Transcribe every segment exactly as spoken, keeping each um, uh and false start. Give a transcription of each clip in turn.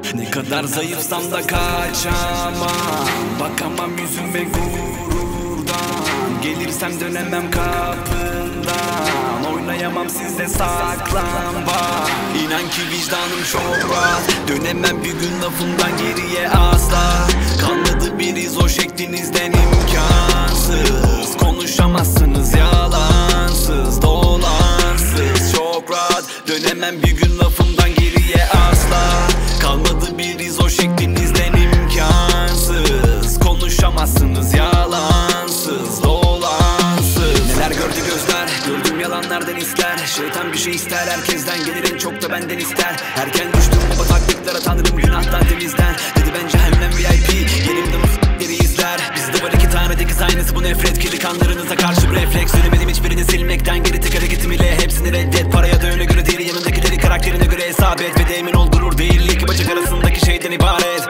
Ne kadar zayıfsam da kaçamam, bakamam yüzüme gururdan. Gelirsem dönemem kapından, oynayamam sizde saklambaç. İnan ki vicdanım çok rahat, dönemem bir gün lafımdan geriye asla. Kalmadı bir iz o şeklinizden imkansız. Konuşamazsınız yalansız, dolansız. Çok rahat, dönemem bir gün lafımdan geriye asla. Kalmadı bir iz o şeklinizden imkansız. Konuşamazsınız yalansız, dolansız. Neler gördü gözler, gördüm yalanlardan ister. Şeytan bir şey ister, herkesten gelir en çok da benden ister. Erken düştüm bu bataklıklara, tanrım günahtan temizden. Dedi ben cehennem V I P, yerimde muslukları izler. Bizde var iki tane dikiz aynısı bu nefret. Kirli kanlarınıza karşı bir refleks. Söylemedim hiçbirini silmekten, geri tek hareketim ile hepsini reddet. Paraya da öyle göre değil, yanındakileri karakterine göre hesap et. Ve de emin ol gurur değil, iki bacak arasındaki şeyden ibaret.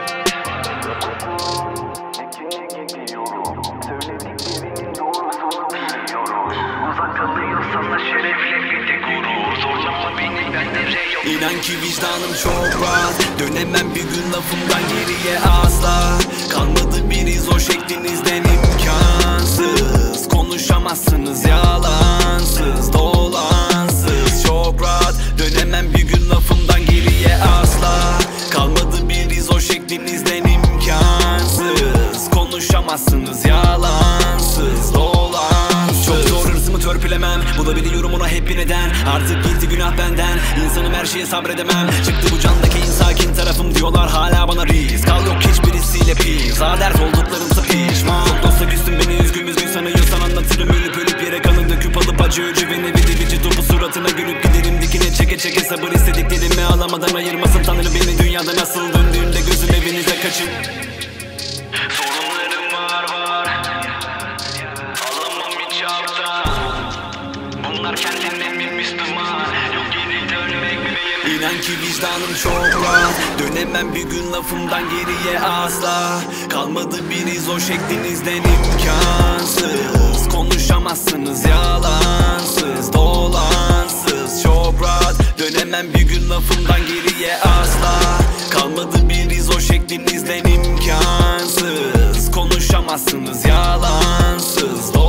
İnan ki vicdanım çok rahat, dönemem bir gün lafımdan geriye asla. Kalmadı bir iz o şeklinizden imkansız. Konuşamazsınız yalansız, dolansız. Çok rahat, dönemem bir gün lafımdan geriye asla. Kalmadı bir iz o şeklinizden imkansız. Konuşamazsınız yalansız, dolansız. Çok zor hırsımı törpülemem, bulabiliyorum ona hep bir neden. Artık gitti günah benden, insanım her şeye sabredemem. Çıktı bu candaki en sakin tarafım, diyorlar hala bana risk. Kal yok hiçbirisiyle pis, dert olduklarımsa pişman. Çok dosta küstüm beni üzgün üzgün sanıyorsan anlatırım. Ölüp ölüp yere kalın döküp alıp acı öcü ve nevi delici topu suratına gülüp giderim dikine çeke çeke. Sabır istediklerimi alamadan ayırmasın Tanrı beni dünyada. Nasıl döndüğünde gözüm evinize kaçın. Sorunlarım var var, alamam hiç alttan. Bunlar kendinden bir Müslüman, yok geri dönmek benim. İnan ki vicdanım çok rahat, dönemem bir gün lafımdan geriye asla. Kalmadı bir iz o şeklinizden imkansız. Konuşamazsınız yalansız, dolansız. Çok rahat, dönemem bir gün lafımdan geriye asla. Kalmadı bir iz o şeklinizden imkansız. Konuşamazsınız yalansız,